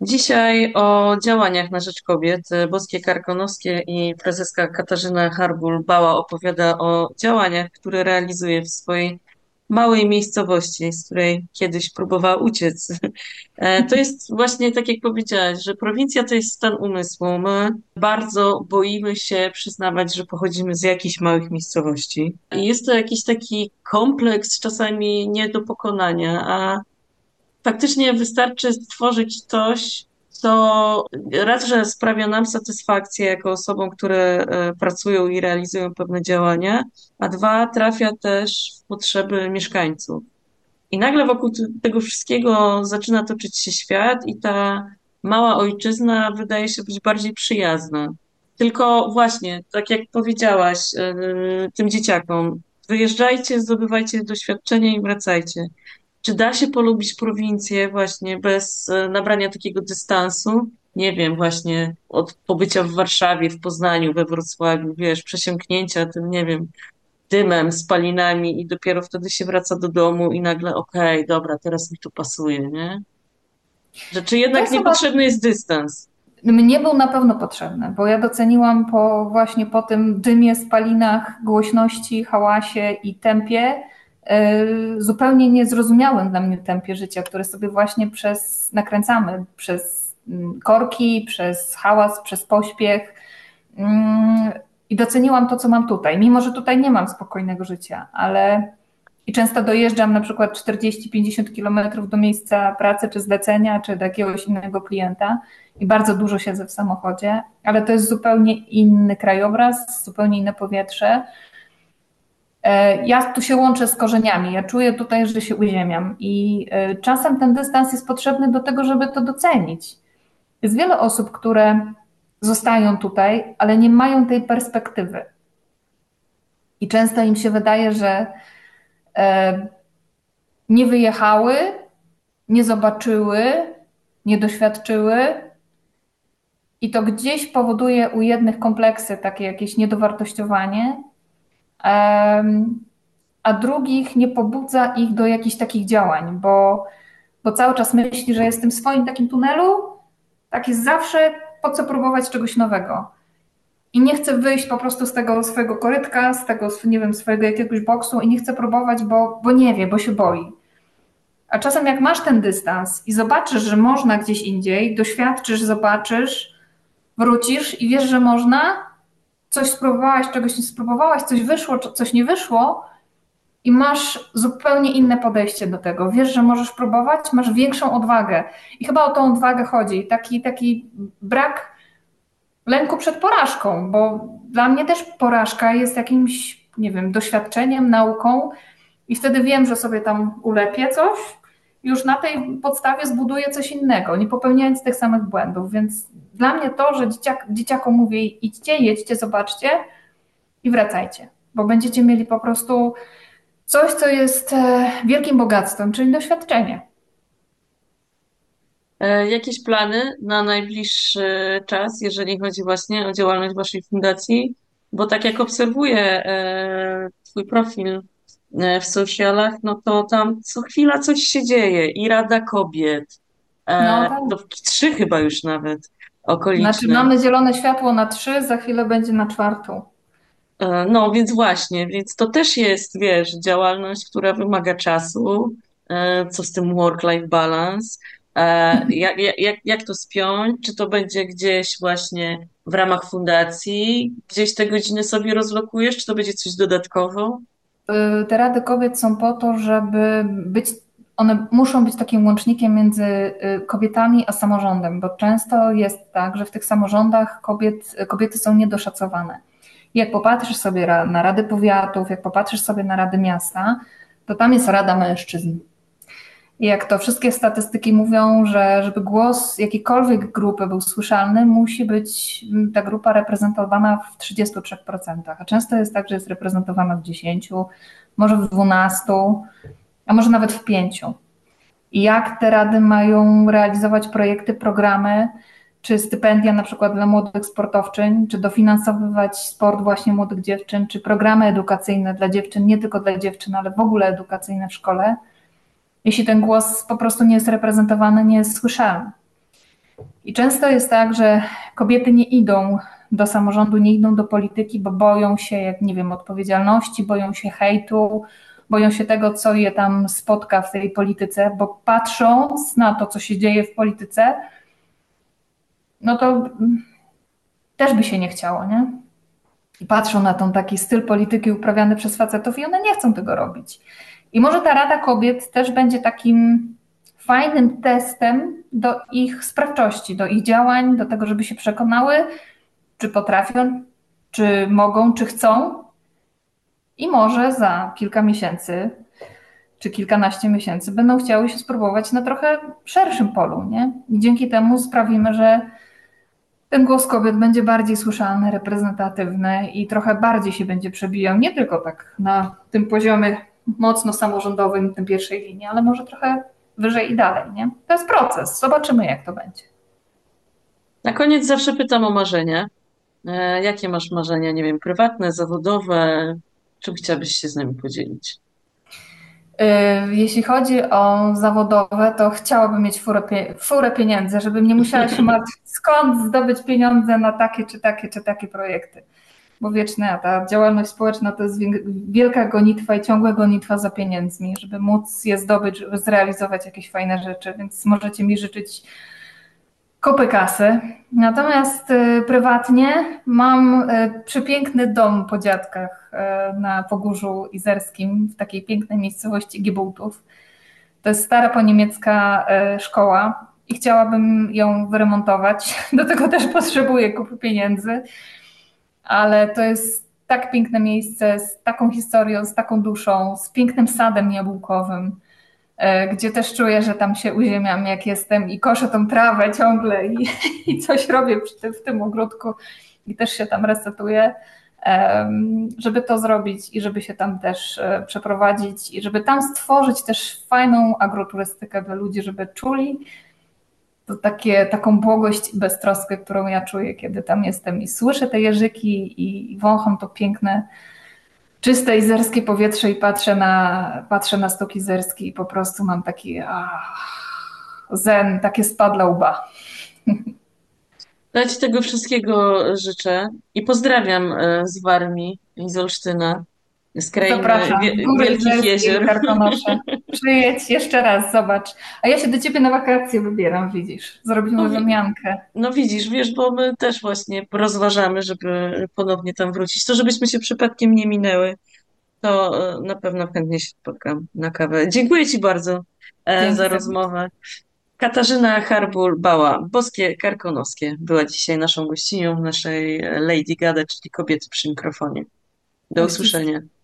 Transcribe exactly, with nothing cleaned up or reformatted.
Dzisiaj o działaniach na rzecz kobiet. Boskie Karkonoskie i prezeska Katarzyna Harbul-Bała opowiada o działaniach, które realizuje w swojej małej miejscowości, z której kiedyś próbowała uciec. E, To jest właśnie tak, jak powiedziałaś, że prowincja to jest stan umysłu. My bardzo boimy się przyznawać, że pochodzimy z jakichś małych miejscowości. I jest to jakiś taki kompleks czasami nie do pokonania, a faktycznie wystarczy stworzyć coś, co raz, że sprawia nam satysfakcję jako osobom, które e, pracują i realizują pewne działania, a dwa, trafia też w potrzeby mieszkańców. I nagle wokół t- tego wszystkiego zaczyna toczyć się świat i ta mała ojczyzna wydaje się być bardziej przyjazna. Tylko właśnie, tak jak powiedziałaś, e, tym dzieciakom, wyjeżdżajcie, zdobywajcie doświadczenie i wracajcie. Czy da się polubić prowincję właśnie bez e, nabrania takiego dystansu? Nie wiem, właśnie od pobycia w Warszawie, w Poznaniu, we Wrocławiu, wiesz, przesiąknięcia tym, nie wiem, dymem, spalinami i dopiero wtedy się wraca do domu i nagle, okej, dobra, teraz mi tu pasuje, nie? Że czy To jednak jest chyba, niepotrzebny jest dystans? mnie był na pewno potrzebny, bo ja doceniłam po właśnie po tym dymie, spalinach, głośności, hałasie i tempie, yy, zupełnie niezrozumiałym dla mnie tempie życia, które sobie właśnie przez nakręcamy, przez mm, korki, przez hałas, przez pośpiech. Mm, I doceniłam to, co mam tutaj, mimo że tutaj nie mam spokojnego życia, ale i często dojeżdżam na przykład czterdzieści pięćdziesiąt kilometrów do miejsca pracy, czy zlecenia, czy do jakiegoś innego klienta i bardzo dużo siedzę w samochodzie, ale to jest zupełnie inny krajobraz, zupełnie inne powietrze. E, Ja tu się łączę z korzeniami, ja czuję tutaj, że się uziemiam i e, czasem ten dystans jest potrzebny do tego, żeby to docenić. Jest wiele osób, które zostają tutaj, ale nie mają tej perspektywy. I często im się wydaje, że e, nie wyjechały, nie zobaczyły, nie doświadczyły i to gdzieś powoduje u jednych kompleksy, takie jakieś niedowartościowanie, a drugich nie pobudza ich do jakichś takich działań, bo, bo cały czas myśli, że jest w tym swoim takim tunelu, tak jest zawsze, po co próbować czegoś nowego. I nie chce wyjść po prostu z tego swojego korytka, z tego, nie wiem, swojego jakiegoś boksu i nie chce próbować, bo, bo nie wie, bo się boi. A czasem jak masz ten dystans i zobaczysz, że można gdzieś indziej, doświadczysz, zobaczysz, wrócisz i wiesz, że można, coś spróbowałaś, czegoś nie spróbowałaś, coś wyszło, coś nie wyszło i masz zupełnie inne podejście do tego. Wiesz, że możesz próbować, masz większą odwagę. I chyba o tą odwagę chodzi. Taki, taki brak lęku przed porażką, bo dla mnie też porażka jest jakimś, nie wiem, doświadczeniem, nauką i wtedy wiem, że sobie tam ulepię coś, już na tej podstawie zbuduję coś innego, nie popełniając tych samych błędów. Więc dla mnie to, że dzieciak, dzieciakom mówię idźcie, jedźcie, zobaczcie i wracajcie, bo będziecie mieli po prostu coś, co jest e, wielkim bogactwem, czyli doświadczenie. E, Jakieś plany na najbliższy czas, jeżeli chodzi właśnie o działalność waszej fundacji? Bo tak jak obserwuję e, twój profil e, w socialach, no to tam co chwila coś się dzieje i Rada Kobiet, No e, tak. no trzy chyba już nawet Znaczy okoliczne. mamy zielone światło na trzy, za chwilę będzie na czwartą. E, No więc właśnie, więc to też jest, wiesz, działalność, która wymaga czasu. E, Co z tym work-life balance? E, Jak, jak, jak jak to spiąć? Czy to będzie gdzieś właśnie w ramach fundacji? Gdzieś te godziny sobie rozlokujesz? Czy to będzie coś dodatkowo? Y, Te rady kobiet są po to, żeby być, one muszą być takim łącznikiem między y, kobietami a samorządem, bo często jest tak, że w tych samorządach kobiet, kobiety są niedoszacowane. Jak popatrzysz sobie ra- na rady powiatów, jak popatrzysz sobie na rady miasta, to tam jest rada mężczyzn. I jak to wszystkie statystyki mówią, że żeby głos jakiejkolwiek grupy był słyszalny, musi być ta grupa reprezentowana w trzydziestu trzech procentach. A często jest tak, że jest reprezentowana w dziesięciu, może w dwunastu, a może nawet w pięciu. I jak te rady mają realizować projekty, programy, czy stypendia na przykład dla młodych sportowczyń, czy dofinansowywać sport właśnie młodych dziewczyn, czy programy edukacyjne dla dziewczyn, nie tylko dla dziewczyn, ale w ogóle edukacyjne w szkole, jeśli ten głos po prostu nie jest reprezentowany, nie jest słyszalny. I często jest tak, że kobiety nie idą do samorządu, nie idą do polityki, bo boją się, jak nie wiem, odpowiedzialności, boją się hejtu, boją się tego, co je tam spotka w tej polityce, bo patrząc na to, co się dzieje w polityce, no to też by się nie chciało, nie? I patrzą na ten taki styl polityki uprawiany przez facetów i one nie chcą tego robić. I może ta Rada Kobiet też będzie takim fajnym testem do ich sprawczości, do ich działań, do tego, żeby się przekonały, czy potrafią, czy mogą, czy chcą. I może za kilka miesięcy, czy kilkanaście miesięcy będą chciały się spróbować na trochę szerszym polu, nie? I dzięki temu sprawimy, że ten głos kobiet będzie bardziej słyszalny, reprezentatywny i trochę bardziej się będzie przebijał, nie tylko tak na tym poziomie mocno samorządowym, tym pierwszej linii, ale może trochę wyżej i dalej, nie? To jest proces, zobaczymy jak to będzie. Na koniec zawsze pytam o marzenia. E, Jakie masz marzenia, nie wiem, prywatne, zawodowe? Czym chciałabyś się z nami podzielić? Yy, Jeśli chodzi o zawodowe, to chciałabym mieć furę, pie- furę pieniędzy, żebym nie musiała się martwić, skąd zdobyć pieniądze na takie, czy takie, czy takie projekty. Bo wieczna ta działalność społeczna to jest wielka gonitwa i ciągła gonitwa za pieniędzmi, żeby móc je zdobyć, żeby zrealizować jakieś fajne rzeczy, więc możecie mi życzyć kupy kasy. Natomiast y, prywatnie mam y, przepiękny dom po dziadkach y, na Pogórzu Izerskim, w takiej pięknej miejscowości Giebultów. To jest stara poniemiecka y, szkoła i chciałabym ją wyremontować. Do tego też potrzebuję kupy pieniędzy, ale to jest tak piękne miejsce z taką historią, z taką duszą, z pięknym sadem jabłkowym, gdzie też czuję, że tam się uziemiam, jak jestem i koszę tą trawę ciągle i, i coś robię przy tym, w tym ogródku i też się tam resetuję, żeby to zrobić i żeby się tam też przeprowadzić i żeby tam stworzyć też fajną agroturystykę dla ludzi, żeby czuli to takie, taką błogość i beztroskę, którą ja czuję, kiedy tam jestem i słyszę te jeżyki i wącham to piękne czyste izerskie powietrze i patrzę na, patrzę na stok izerski i po prostu mam taki ach, zen, takie spadla łba. Ja ci tego wszystkiego życzę i pozdrawiam e, z Warmii i z Olsztyna, z krainy Zapraszam, wie, góry wielkich izerskie i jezior. karkonosze. Przyjedź jeszcze raz, zobacz. A ja się do ciebie na wakacje wybieram, widzisz. No, Zrobimy wi- wymiankę. no widzisz, wiesz, bo my też właśnie rozważamy, żeby ponownie tam wrócić. To żebyśmy się przypadkiem nie minęły, to e, na pewno chętnie się spotkam na kawę. Dziękuję ci bardzo e, Dzięki za serdecznie. rozmowę. Katarzyna Harbul-Bała, Boskie Karkonoskie, była dzisiaj naszą gościnią w naszej Lady Gada, czyli kobiety przy mikrofonie. Do Uścisk. usłyszenia.